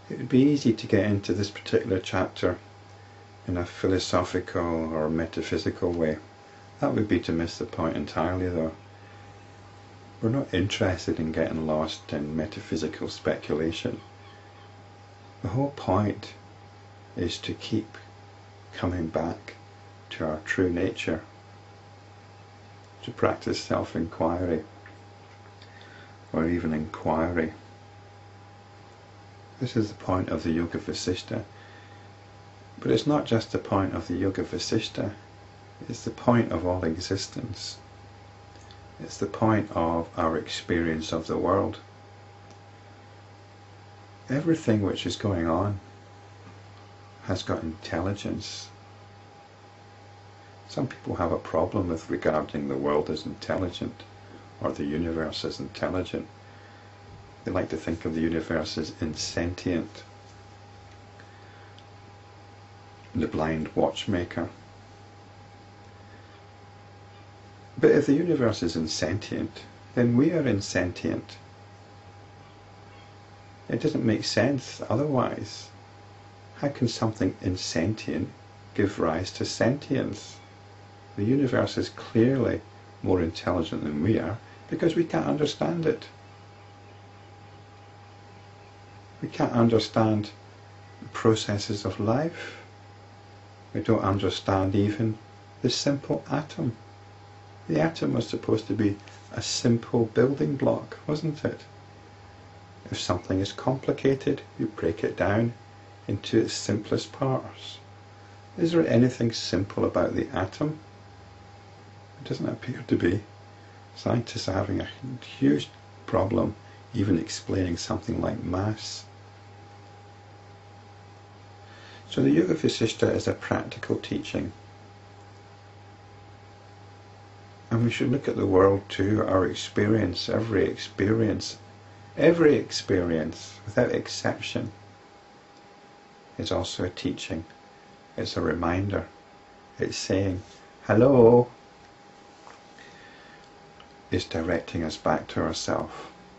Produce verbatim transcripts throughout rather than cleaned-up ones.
It would be easy to get into this particular chapter in a philosophical or metaphysical way. That would be to miss the point entirely, though. We're not interested in getting lost in metaphysical speculation. The whole point is to keep coming back to our true nature, to practice self-inquiry, or even inquiry. This is the point of the Yoga Vasishtha. But it's not just the point of the Yoga Vasishtha, it's the point of all existence. It's the point of our experience of the world. Everything which is going on has got intelligence. Some people have a problem with regarding the world as intelligent or the universe as intelligent. They like to think of the universe as insentient. The blind watchmaker. But if the universe is insentient, then we are insentient. It doesn't make sense otherwise. How can something insentient give rise to sentience? The universe is clearly more intelligent than we are because we can't understand it. We can't understand the processes of life. We don't understand even the simple atom. The atom was supposed to be a simple building block, wasn't it? If something is complicated, you break it down into its simplest parts. Is there anything simple about the atom? It doesn't appear to be. Scientists are having a huge problem even explaining something like mass. So the Yoga Vasishtha is a practical teaching. And we should look at the world too, our experience, every experience, every experience, without exception, is also a teaching. It's a reminder. It's saying, hello. It's directing us back to ourselves.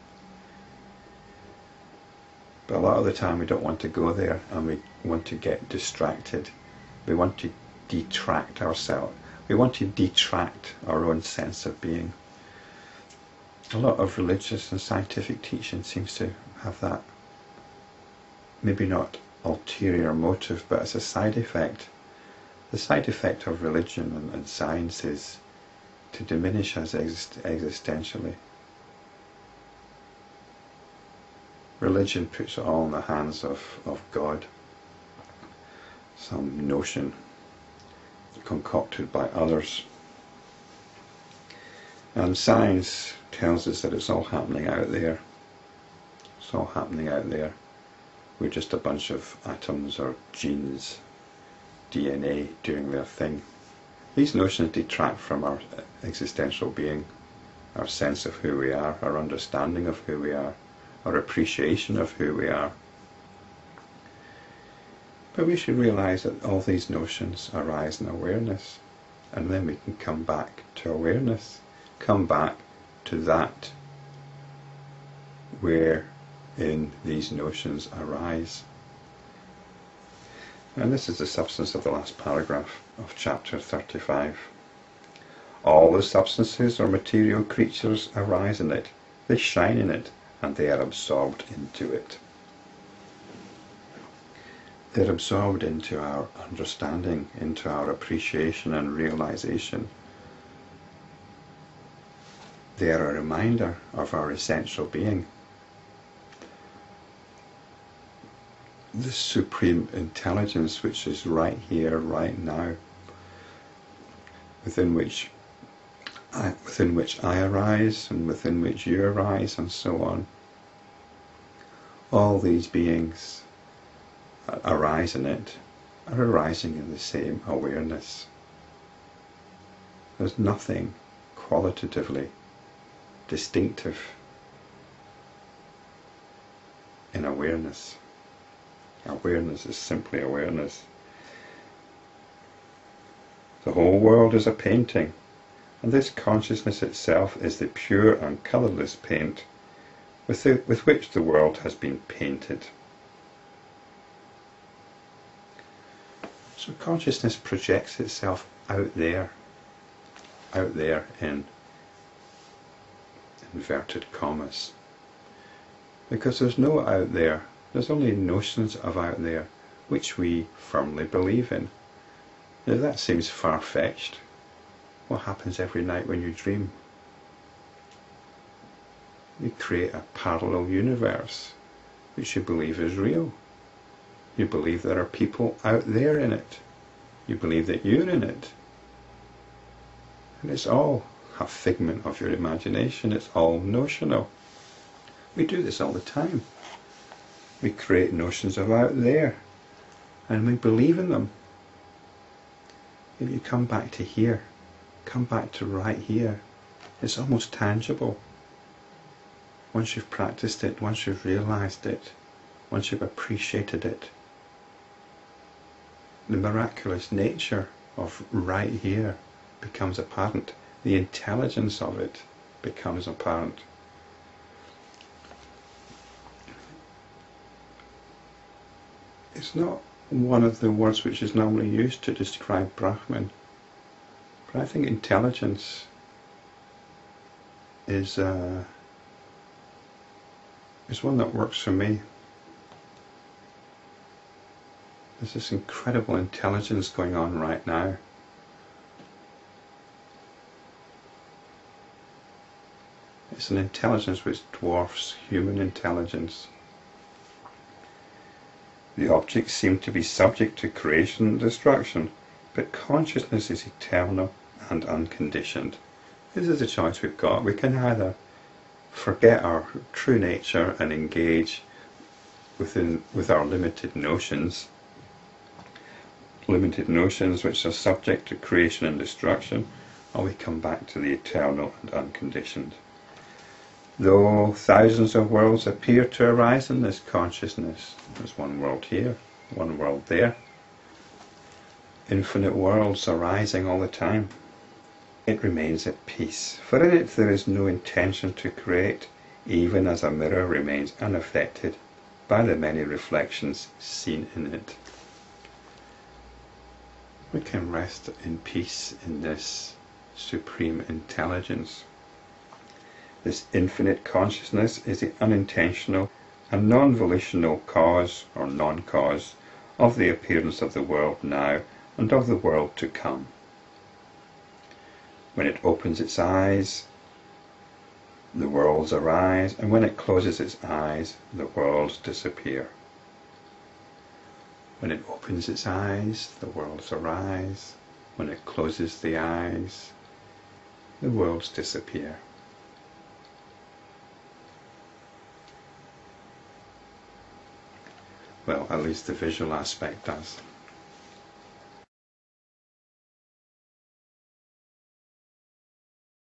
But a lot of the time we don't want to go there, and we want to get distracted. We want to detract ourselves. We want to detract our own sense of being. A lot of religious and scientific teaching seems to have that, maybe not ulterior motive, but as a side effect. The side effect of religion and, and science is to diminish us exist existentially. Religion puts it all in the hands of, of God, some notion concocted by others. And science tells us that it's all happening out there. It's all happening out there. We're just a bunch of atoms or genes, D N A doing their thing. These notions detract from our existential being, our sense of who we are, our understanding of who we are, our appreciation of who we are. But we should realize that all these notions arise in awareness, and then we can come back to awareness, come back to that wherein these notions arise. And this is the substance of the last paragraph of chapter thirty-five. All the substances or material creatures arise in it, they shine in it, and they are absorbed into it. They're absorbed into our understanding, into our appreciation and realization. They are a reminder of our essential being. This supreme intelligence which is right here, right now, within which I, within which I arise and within which you arise and so on. All these beings arise in it, are arising in the same awareness. There's nothing qualitatively distinctive in awareness. Awareness is simply awareness. The whole world is a painting, and this consciousness itself is the pure and colourless paint with, the, with which the world has been painted. So consciousness projects itself out there, out there in inverted commas. Because there's no out there, there's only notions of out there which we firmly believe in. Now that seems far-fetched. What happens every night when you dream? You create a parallel universe which you believe is real. You believe there are people out there in it. You believe that you're in it. And it's all a figment of your imagination. It's all notional. We do this all the time. We create notions of out there and we believe in them. If you come back to here, come back to right here, it's almost tangible. Once you've practiced it, once you've realized it, once you've appreciated it, the miraculous nature of right here becomes apparent. The intelligence of it becomes apparent. It's not one of the words which is normally used to describe Brahman, but I think intelligence is uh, is one that works for me. There's this incredible intelligence going on right now. It's an intelligence which dwarfs human intelligence. The objects seem to be subject to creation and destruction, but consciousness is eternal and unconditioned. This is the choice we've got. We can either forget our true nature and engage within with our limited notions, limited notions which are subject to creation and destruction, or we come back to the eternal and unconditioned. Though thousands of worlds appear to arise in this consciousness, there's one world here, one world there, infinite worlds arising all the time, it remains at peace, for in it there is no intention to create, even as a mirror remains unaffected by the many reflections seen in it. We can rest in peace in this supreme intelligence. This infinite consciousness is the unintentional and non-volitional cause or non-cause of the appearance of the world now and of the world to come. When it opens its eyes, the worlds arise, and when it closes its eyes, the worlds disappear. When it opens its eyes, the worlds arise. When it closes the eyes, the worlds disappear. Well, at least the visual aspect does.